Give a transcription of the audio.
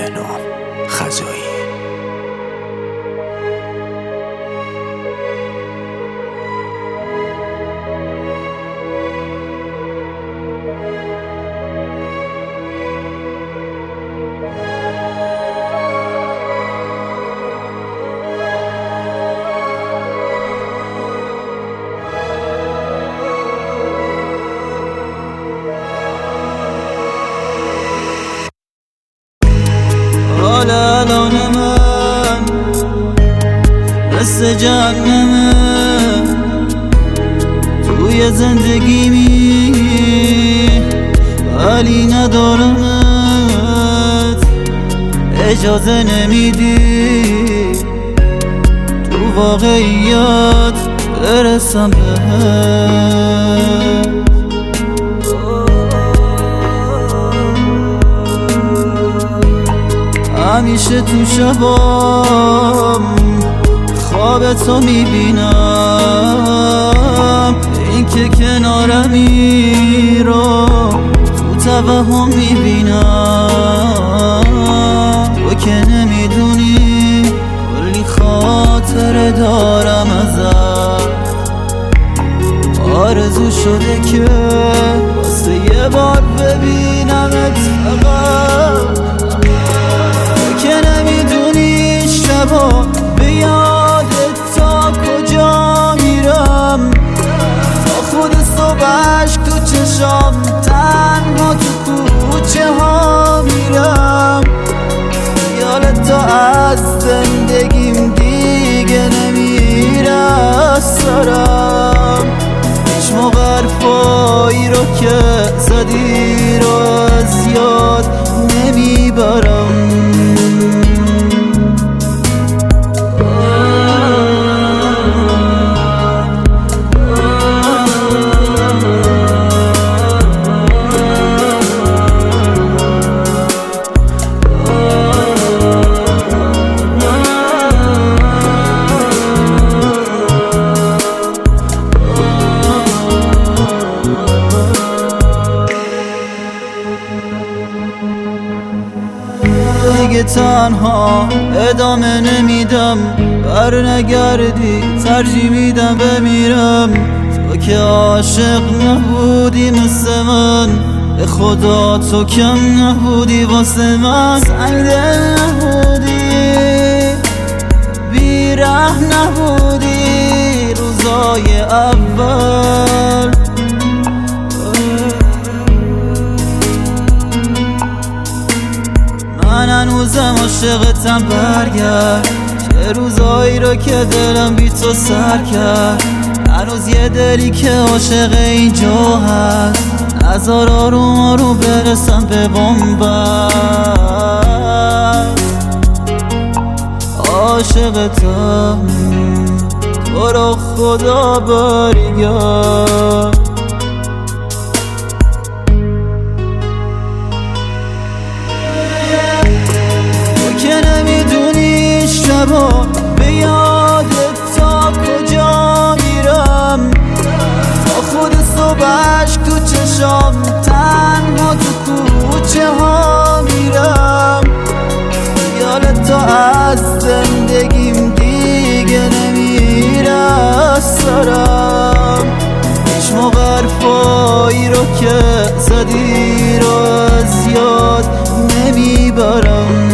بهنام خزایی. الان من مثل جهنمه توی زندگیمی، ولی ندارمت، اجازه نمیدی تو واقعیت برسم بهت. همیشه تو شبام خواب تو میبینم، این که کنارمی رو تو توهم میبینم. تو که نمیدونی کلی خاطره دارم ازت، آرزو شده که واسه یه بار ببینمت فقط. که نمیدونی شبا به یادت تا کجا میرم، تا خود صبحش تو چشام تنها تو کوچه ها میرم. خیالت تا از زندگیم دیگه نمیره از سرم، هیچ موقع حرفایی رو که زدی رو از یاد نمیبرم. دیگه تنها ادامه نمیدم، برنگردی ترجیح میدم بمیرم. تو که عاشق نبودی مثل من، به خدا تو کم نبودی واسه من. سنگدل نبودی، بی‌رحم نبودی روزای اول. من هنوزم عاشقتم، برگرد. چه روزایی رو که دلم بی تو سر کرد، هنوز یه دلی که عاشق اینجا هست. نذار آروم آروم برسم به بنبست. عاشقتم، تو رو خدا برگرد. شبا به یادت تا کجا میرم، تا خود صبحش تو چشام تنها تو کوچه ها میرم. خیالت تا از زندگیم دیگه نمیره از سرم، هیچ موقع حرفایی رو که زدی رو از یاد نمیبرم.